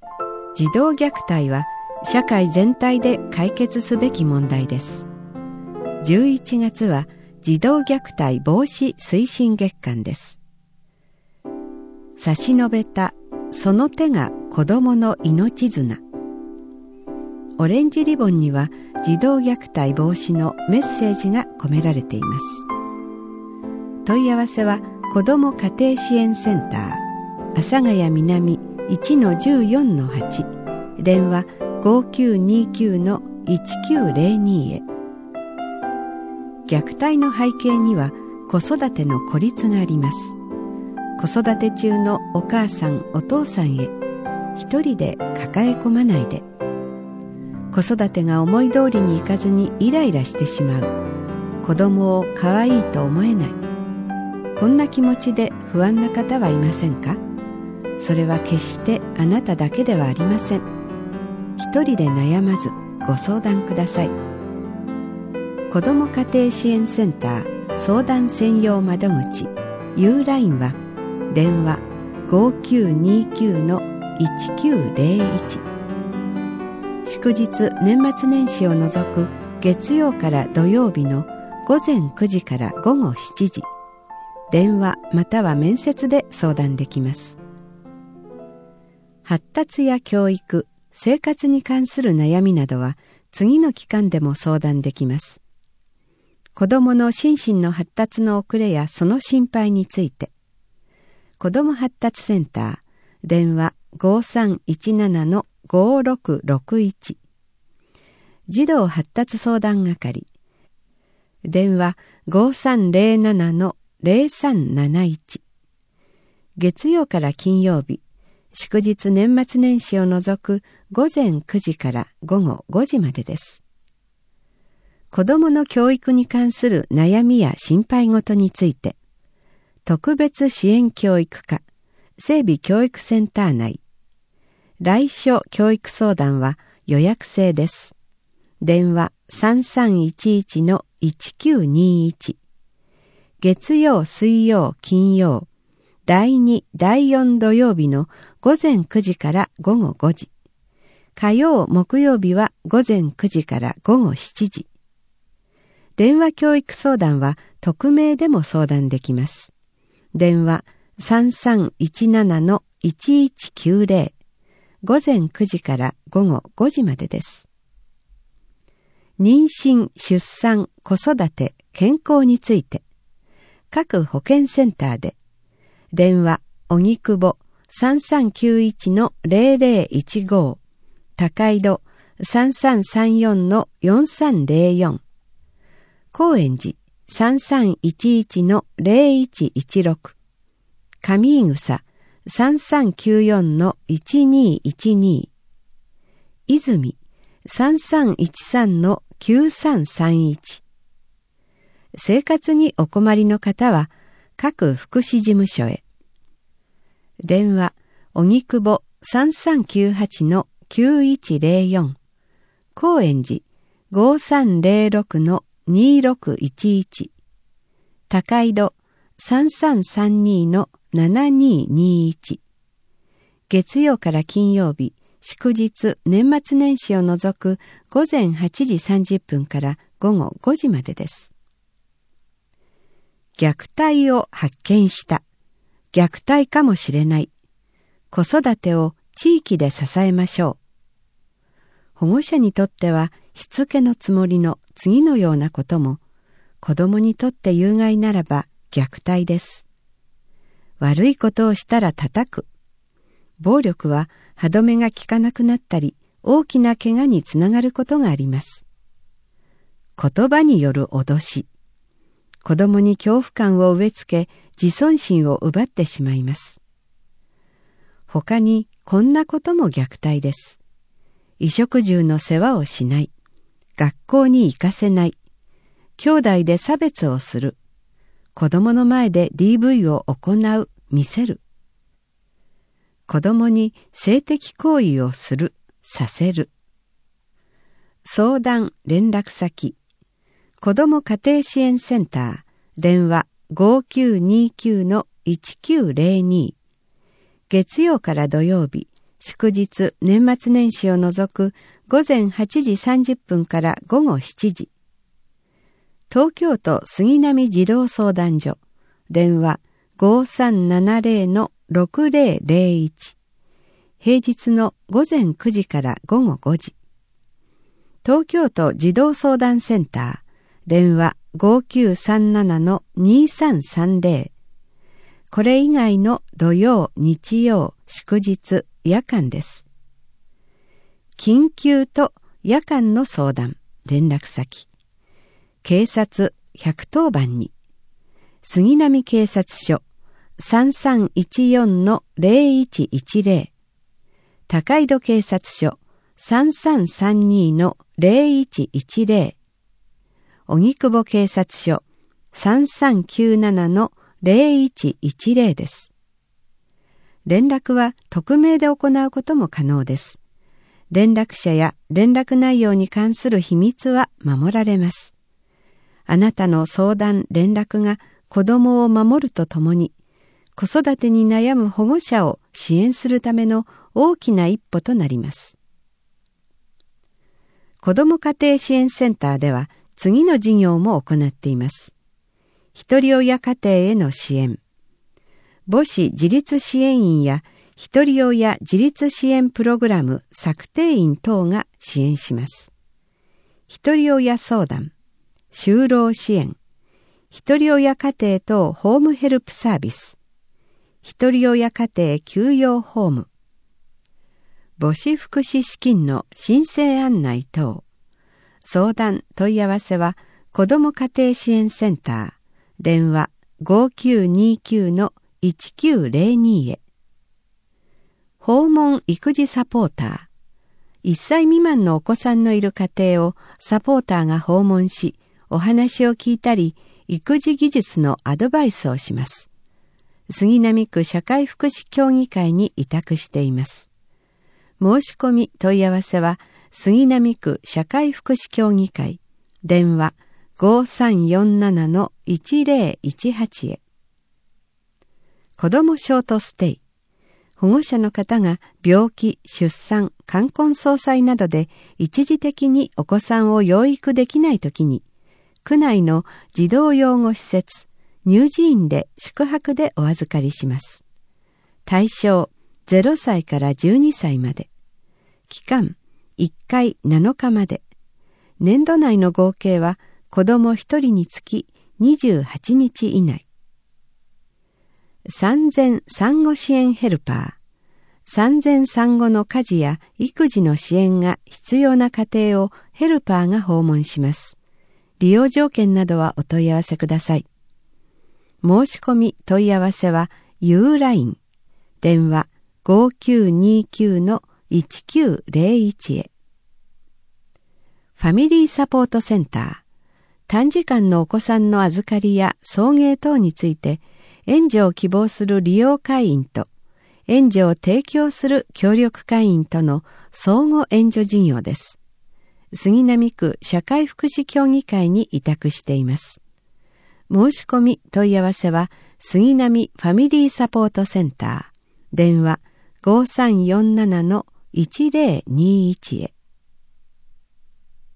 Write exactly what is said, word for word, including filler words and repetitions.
児童虐待は社会全体で解決すべき問題です。じゅういちがつは児童虐待防止推進月間です。差し伸べたその手が子どもの命綱。オレンジリボンには児童虐待防止のメッセージが込められています。問い合わせは子ども家庭支援センター阿佐ヶ谷南 いちのじゅうよんのはち、電話 ごきゅうにきゅうのいちきゅうゼロに へ。虐待の背景には子育ての孤立があります。子育て中のお母さんお父さんへ一人で抱え込まないで。子育てが思い通りにいかずにイライラしてしまう。子供を可愛いと思えない。こんな気持ちで不安な方はいませんか？それは決してあなただけではありません。一人で悩まずご相談ください。子ども家庭支援センター相談専用窓口 ユーライン は電話 ごきゅうにきゅうのいちきゅうゼロいち。祝日年末年始を除く月曜から土曜日のごぜんくじからごごしちじ、電話または面接で相談できます。発達や教育、生活に関する悩みなどは次の期間でも相談できます。子どもの心身の発達の遅れやその心配について、子ども発達センター電話 ごさんいちななのごろくろくいち、児童発達相談係電話 ごさんゼロななのゼロさんなないち。月曜から金曜日、祝日年末年始を除くごぜんくじからごごごじまでです。子どもの教育に関する悩みや心配事について、特別支援教育課整備教育センター内来所教育相談は予約制です。電話 さんさんいちいちのいちきゅうにいち。月曜水曜金曜だいにだいよん土曜日のごぜんくじからごごごじ、火曜木曜日はごぜんくじからごごしちじ。電話教育相談は匿名でも相談できます。電話 さんさんいちななのいちいちきゅうゼロ、ごぜんくじからごごごじまでです。妊娠、出産、子育て、健康について各保健センターで電話荻窪 さんさんきゅういちのゼロゼロいちご、高井戸 さんさんさんよんのよんさんゼロよん、高円寺 さんさんいちいちのゼロいちいちろく、上井草 さんさんきゅうよんのいちにいちに、泉 さんさんいちさんのきゅうさんさんいち。生活にお困りの方は各福祉事務所へ。電話荻窪 さんさんきゅうはちのきゅういちゼロよん、高円寺 ごさんゼロろくのにろくいちいち、高井戸 さんさんさんにのななににいち。月曜から金曜日、祝日年末年始を除くごぜんはちじさんじゅっぷんからごごごじまでです。虐待を発見した。虐待かもしれない。子育てを地域で支えましょう。保護者にとってはしつけのつもりの次のようなことも、子供にとって有害ならば虐待です。悪いことをしたら叩く。暴力は歯止めが効かなくなったり、大きな怪我につながることがあります。言葉による脅し。子供に恐怖感を植え付け、自尊心を奪ってしまいます。他にこんなことも虐待です。衣食住の世話をしない。学校に行かせない。兄弟で差別をする。子供の前で ディーブイ を行う、見せる。子供に性的行為をする、させる。相談連絡先子ども家庭支援センター電話 ごきゅうにきゅうのいちきゅうゼロに。月曜から土曜日祝日、年末年始を除く午前はちじさんじゅっぷんから午後しちじ。東京都杉並児童相談所、電話 ごさんななゼロ ろくゼロゼロいち。平日の午前くじから午後ごじ。東京都児童相談センター、電話 ごきゅうさんなな にさんさんゼロ。これ以外の土曜、日曜、祝日、夜間です。緊急と夜間の相談、連絡先。警察ひゃくとおばんに。杉並警察署 さんさんいちよん ゼロいちいちゼロ。高井戸警察署 さんさんさんに ゼロいちいちゼロ。荻窪警察署 さんさんきゅうなな ゼロいちいちゼロ です。連絡は匿名で行うことも可能です。連絡者や連絡内容に関する秘密は守られます。あなたの相談・連絡が子どもを守るとともに、子育てに悩む保護者を支援するための大きな一歩となります。子ども家庭支援センターでは次の事業も行っています。ひとり親家庭への支援。母子自立支援員やひとり親自立支援プログラム策定員等が支援します。ひとり親相談、就労支援、ひとり親家庭等ホームヘルプサービス、ひとり親家庭休養ホーム、母子福祉資金の申請案内等。相談・問い合わせは子ども家庭支援センター、電話 ごきゅうにきゅう いちきゅうゼロに へ。訪問育児サポーター。いっさい未満のお子さんのいる家庭をサポーターが訪問し、お話を聞いたり、育児技術のアドバイスをします。杉並区社会福祉協議会に委託しています。申し込み問い合わせは、杉並区社会福祉協議会、電話 ごさんよんなな いちゼロいちはち へ。子どもショートステイ。保護者の方が病気、出産、冠婚葬祭などで一時的にお子さんを養育できないときに、区内の児童養護施設、乳児院で宿泊でお預かりします。対象ゼロさいからじゅうにさいまで。期間いっかいなのかまで。年度内の合計は子どもひとりにつきにじゅうはちにち以内。産前産後支援ヘルパー。産前産後の家事や育児の支援が必要な家庭をヘルパーが訪問します。利用条件などはお問い合わせください。申し込み問い合わせは ユーライン 電話 ごきゅうにきゅう いちきゅうゼロいち へ。ファミリーサポートセンター。短時間のお子さんの預かりや送迎等について援助を希望する利用会員と援助を提供する協力会員との相互援助事業です。杉並区社会福祉協議会に委託しています。申し込み問い合わせは杉並ファミリーサポートセンター、電話 ごさんよんなな いちゼロにいち へ。